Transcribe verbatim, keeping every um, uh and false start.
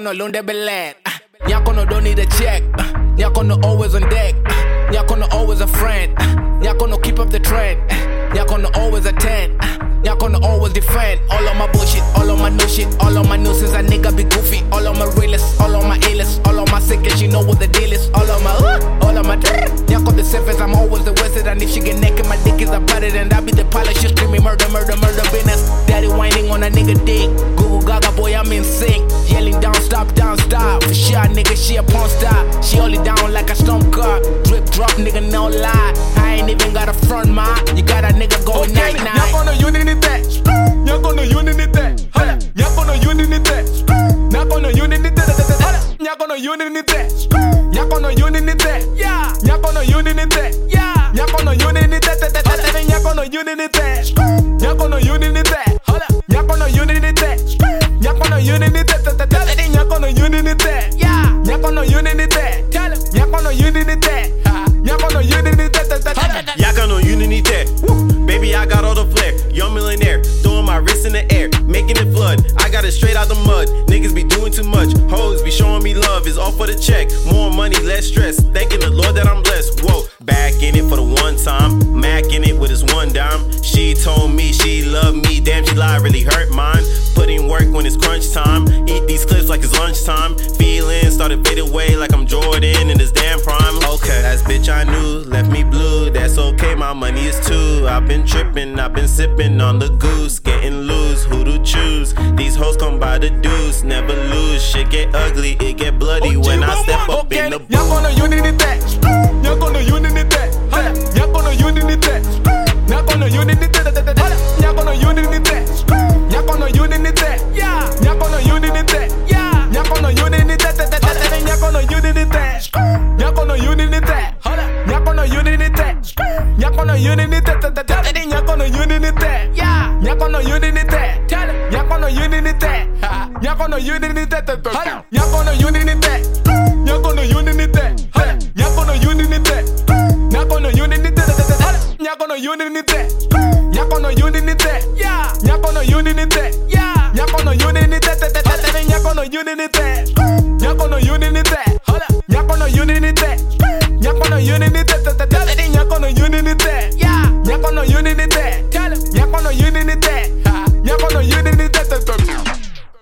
no lunde belet. Nyako no don't need a check. Nyako no always on deck. Nyako no always a friend. Nyako no keep up the trend. Nyako no always attend. Nyako no always defend. All of my bullshit, all of my new shit, all of my nuisance, a nigga be goofy. All of my realest, all of my A-list, all of my sickest, you know what the deal is. All of my, uh, all of my Nyako the safest, I'm always the worst. And if she get naked, my dick is a it. And I be the pilot, she screaming murder, murder, murder business. Daddy whining on a nigga dick. Google Gaga, boy, I'm in sync. Yelling down, stop, down, stop. For sure, nigga, she a porn star. She only down like a storm car. Drip, drop, nigga, no lie. I ain't even got a front, ma. You got a nigga going okay, night, night. Nyako no unity that. Nyako no unity that. Nyako no unity that. Nyako no unity that. Nyako no unity that. Nyako no unity that. Yeah. Nyako no unity that. Yeah. Nyako no unity that. Nyako no unity that. Nyako no unity that. Nyako no unity that. Nyako no unity that. Nyako no unity that. Yeah. Nyako no unity that. Nyako no unity that. Nyako no unity that. Nyako no unity that. Baby, I got all the flair. Young millionaire, throwing my wrist in the air, making it flood. I got it straight out the mud. Niggas be doing too much. Hoes be showing me love. It's all for the check. More money, less stress. Thanking the Lord that I'm blessed. Whoa, back in it for the one time. Mac in it with his one dime. She told me she loved me. Damn, she lied, really hurt mine. Putting work when it's crunch time. Eat these clips like it's lunchtime. Feelings started fade away like I'm Jordan in this damn prime. Okay, last bitch I knew left me blue. That's okay, my money is too. I've been tripping, I've been sipping on the goose. Getting loose, who to choose? These hoes come by the deuce. Never lose, shit get ugly, it get bloody when I step up in the booth. Nyako no unity that. Nyako no unity that. Nyako no unity that. Nyako no unity that. Nyako no unity that. Nyako no unity that. Yeah. Nyako no unity that. Yeah. Nyako no unity that. Nyako no unity that. Nyako no unity that. Nyako no unity that. Nyako no unity that. Nyako no unity that. Yeah. Nyako no unity that. Nyako no unity that. Nyako no unity that. Nyako no unity that. Nyako no unity that. Nyako no unity that. Nyako no unity that. Nyako no unity that. Nyako no unity that. Yeah. Nyako no unity that. Yeah. Nyako no unity that. Nyako no unity that.